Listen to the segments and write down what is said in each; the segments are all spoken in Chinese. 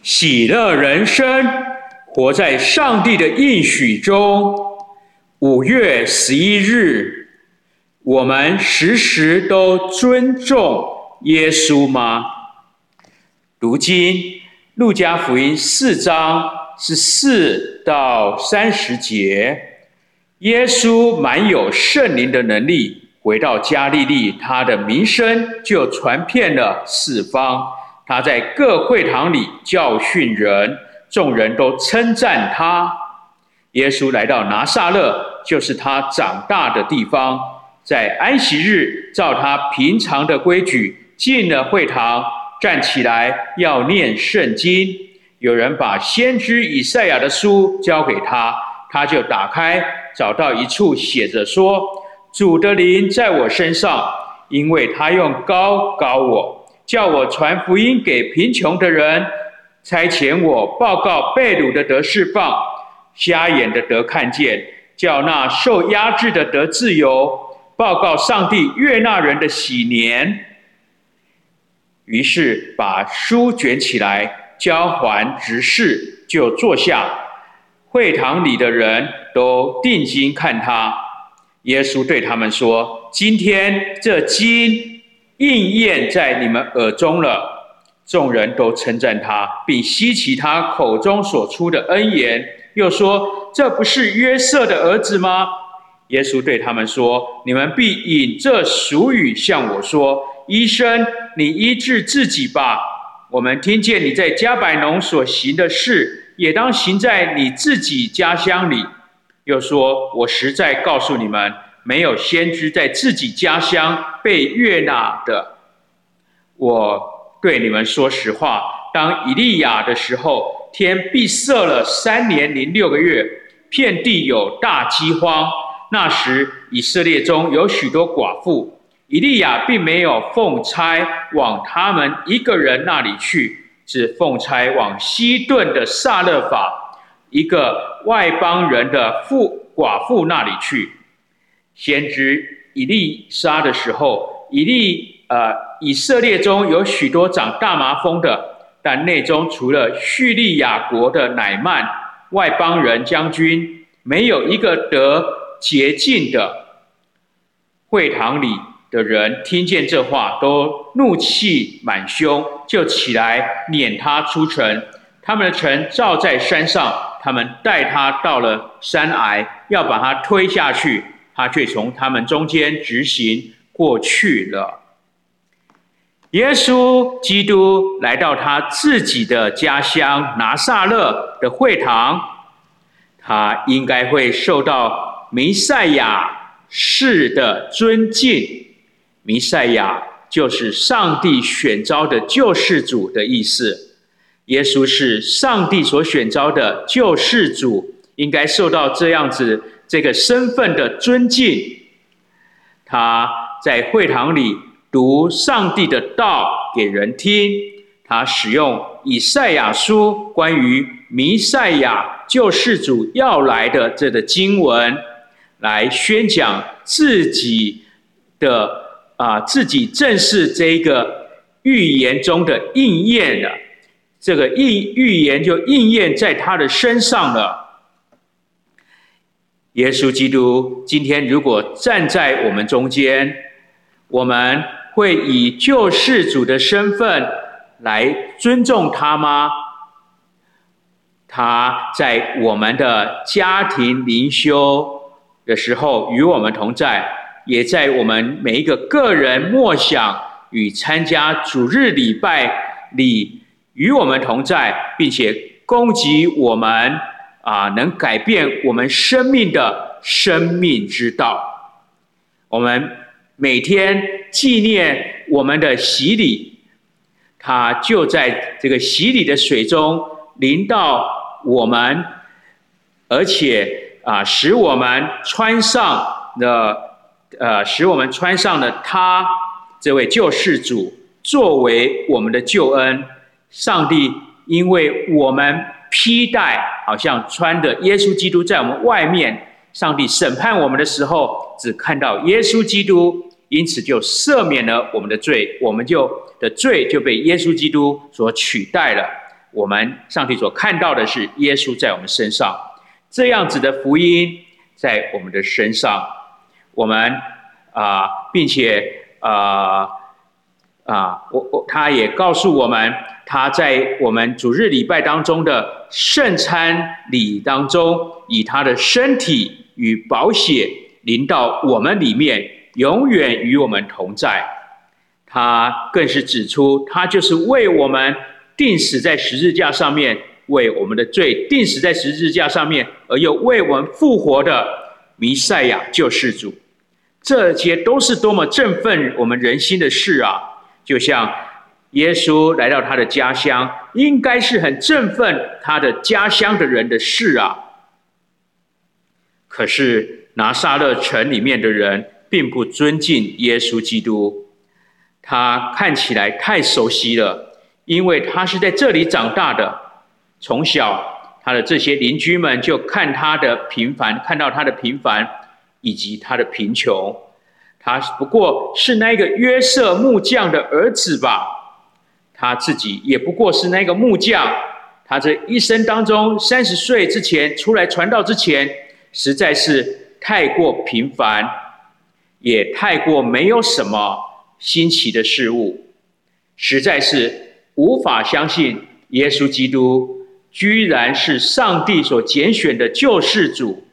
喜乐人生，活在上帝的应许中。5月11日，我们时时都尊重耶稣吗？读经，路加福音4章14到30节，耶稣满有圣灵的能力，回到加利利，他的名声就传遍了四方。他在各会堂里教训人，众人都称赞他。耶稣来到拿撒勒，就是他长大的地方，在安息日照他平常的规矩进了会堂，站起来要念圣经。有人把先知以赛亚的书交给他，他就打开，找到一处写着说：主的灵在我身上，因为他用膏膏我，叫我传福音给贫穷的人，差遣我报告被掳的得释放，瞎眼的得看见，叫那受压制的得自由，报告上帝悦纳人的喜年。于是把书卷起来，交还执事，就坐下。会堂里的人都定睛看他。耶稣对他们说：今天这经应验在你们耳中了。众人都称赞他，并希奇他口中所出的恩言，又说：这不是约瑟的儿子吗？耶稣对他们说：你们必引这俗语向我说：医生，你医治自己吧。我们听见你在迦百农所行的事，也当行在你自己家乡里。又说：我实在告诉你们，没有先知在自己家乡被悦纳的。我对你们说实话，当以利亚的时候，天闭塞了3年零6个月，遍地有大饥荒。那时以色列中有许多寡妇，以利亚并没有奉差往他们一个人那里去，只奉差往西顿的撒勒法一个外邦人的寡妇那里去。先知以利沙的时候，以色列中有许多长大麻风的，但内中除了叙利亚国的乃曼外邦人将军，没有一个得洁净的。会堂里的人听见这话，都怒气满胸，就起来撵他出城。他们的城罩在山上，他们带他到了山崖，要把他推下去，他却从他们中间直行过去了。耶稣基督来到他自己的家乡拿撒勒的会堂，他应该会受到弥赛亚式的尊敬。弥赛亚就是上帝选召的救世主的意思。耶稣是上帝所选召的救世主，应该受到这个身份的尊敬。他在会堂里读上帝的道给人听，他使用以赛亚书关于弥赛亚救世主要来的这个经文，来宣讲自己正是这个预言中的应验了。这个预言就应验在他的身上了。耶稣基督今天如果站在我们中间，我们会以救世主的身份来尊重他吗？他在我们的家庭灵修的时候与我们同在，也在我们每一个个人默想与参加主日礼拜里与我们同在，并且供给我们能改变我们生命的生命之道。我们每天纪念我们的洗礼，它就在这个洗礼的水中淋到我们，而且使我们穿上了他这位救世主作为我们的救恩。上帝因为我们披戴好像穿的耶稣基督在我们外面，上帝审判我们的时候只看到耶稣基督，因此就赦免了我们的罪，我们的罪就被耶稣基督所取代了。 我们上帝所看到的是耶稣在我们身上，这样子的福音在我们的身上，我们并且他也告诉我们，他在我们主日礼拜当中的圣餐礼当中，以他的身体与宝血临到我们里面，永远与我们同在。他更是指出，他就是为我们钉死在十字架上面，为我们的罪钉死在十字架上面，而又为我们复活的弥赛亚救世主。这些都是多么振奋我们人心的事啊！就像耶稣来到他的家乡，应该是很振奋他的家乡的人的事啊。可是拿撒勒城里面的人并不尊敬耶稣基督，他看起来太熟悉了，因为他是在这里长大的，从小他的这些邻居们就看到他的平凡以及他的贫穷。他不过是那个约瑟木匠的儿子吧，他自己也不过是那个木匠。他这一生当中30岁之前出来传道之前，实在是太过平凡，也太过没有什么新奇的事物，实在是无法相信耶稣基督居然是上帝所拣选的救世主。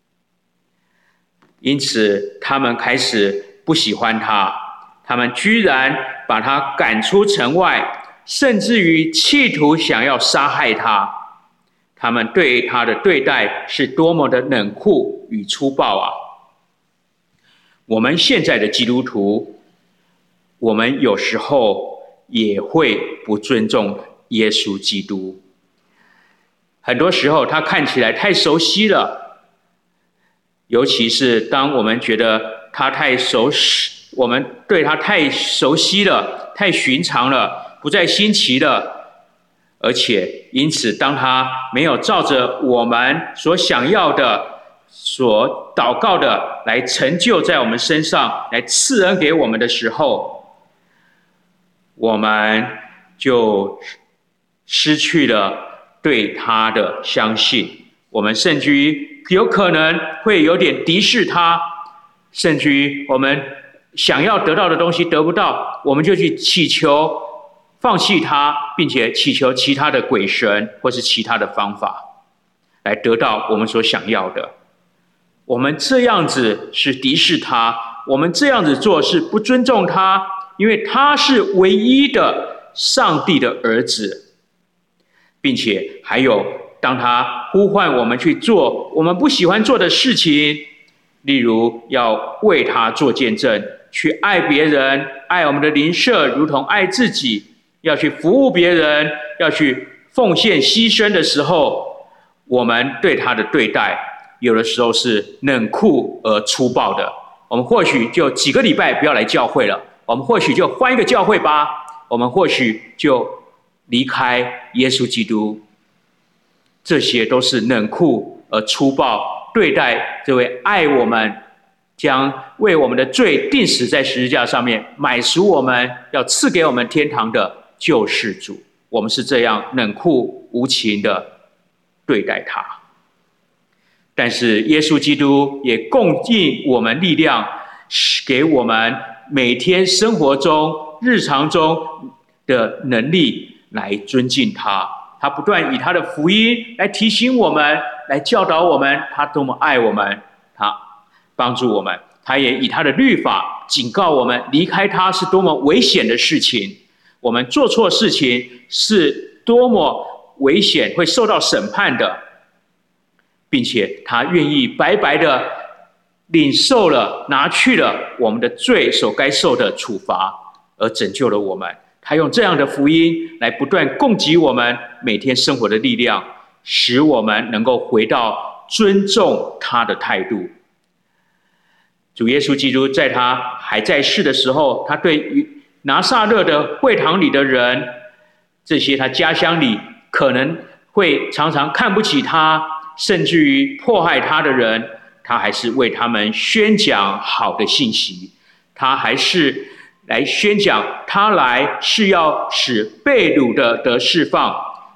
因此他们开始不喜欢他，他们居然把他赶出城外，甚至于企图想要杀害他。他们对他的对待是多么的冷酷与粗暴啊！我们现在的基督徒，我们有时候也会不尊重耶稣基督。很多时候他看起来太熟悉了，尤其是当我们觉得他我们对他太熟悉了，太寻常了，不再新奇了。而且因此当他没有照着我们所想要的、所祷告的来成就在我们身上，来赐恩给我们的时候，我们就失去了对他的相信。我们甚至于有可能会有点敌视他，甚至于我们想要得到的东西得不到，我们就去祈求放弃他，并且祈求其他的鬼神或是其他的方法来得到我们所想要的。我们这样子是敌视他，我们这样子做是不尊重他，因为他是唯一的上帝的儿子，并且还有当他呼唤我们去做我们不喜欢做的事情，例如要为他做见证，去爱别人，爱我们的邻舍如同爱自己，要去服务别人，要去奉献牺牲的时候，我们对他的对待有的时候是冷酷而粗暴的。我们或许就几个礼拜不要来教会了，我们或许就换一个教会吧，我们或许就离开耶稣基督。这些都是冷酷而粗暴对待这位爱我们、将为我们的罪钉死在十字架上面买赎我们、要赐给我们天堂的救世主。我们是这样冷酷无情的对待他。但是耶稣基督也供应我们力量，给我们每天生活中、日常中的能力来尊敬他。他不断以他的福音来提醒我们，来教导我们他多么爱我们，他帮助我们。他也以他的律法警告我们，离开他是多么危险的事情，我们做错事情是多么危险，会受到审判的，并且他愿意白白的领受了、拿去了我们的罪所该受的处罚，而拯救了我们。他用这样的福音来不断供给我们每天生活的力量，使我们能够回到尊重他的态度。主耶稣基督在他还在世的时候，他对于拿撒勒的会堂里的人，这些他家乡里可能会常常看不起他，甚至于迫害他的人，他还是为他们宣讲好的信息。他还是来宣讲，他来是要使被掳的得释放，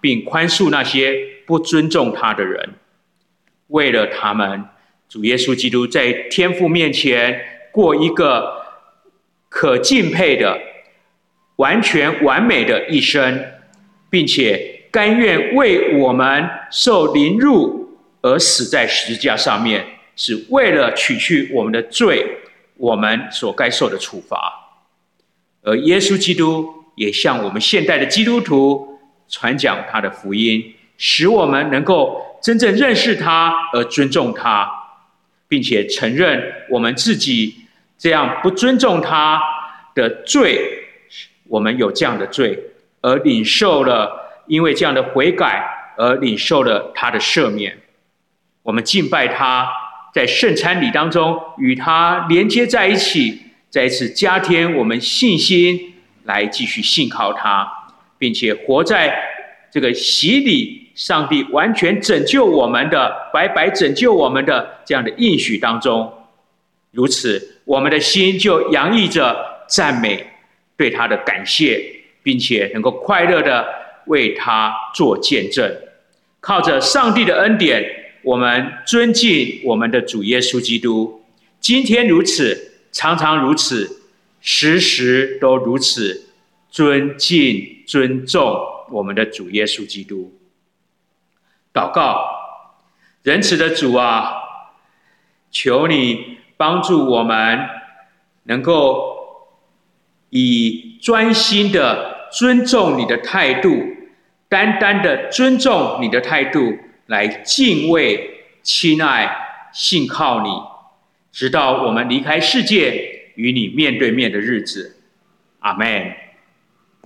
并宽恕那些不尊重他的人。为了他们，主耶稣基督在天父面前过一个可敬佩的、完全完美的一生，并且甘愿为我们受凌辱而死在十字架上面，是为了取去我们的罪，我们所该受的处罚。而耶稣基督也向我们现代的基督徒传讲他的福音，使我们能够真正认识他而尊重他，并且承认我们自己这样不尊重他的罪，我们有这样的罪，而领受了因为这样的悔改而领受了他的赦免。我们敬拜他，在圣餐礼当中与他连接在一起，再一次加添我们信心，来继续信靠他，并且活在这个洗礼上帝完全拯救我们的、白白拯救我们的这样的应许当中。如此，我们的心就洋溢着赞美，对他的感谢，并且能够快乐的为他做见证。靠着上帝的恩典，我们尊敬我们的主耶稣基督，今天如此，常常如此，时时都如此尊敬、尊重我们的主耶稣基督。祷告，仁慈的主啊，求你帮助我们能够以专心的尊重你的态度，单单的尊重你的态度来敬畏、亲爱、信靠你，直到我们离开世界与你面对面的日子。阿们。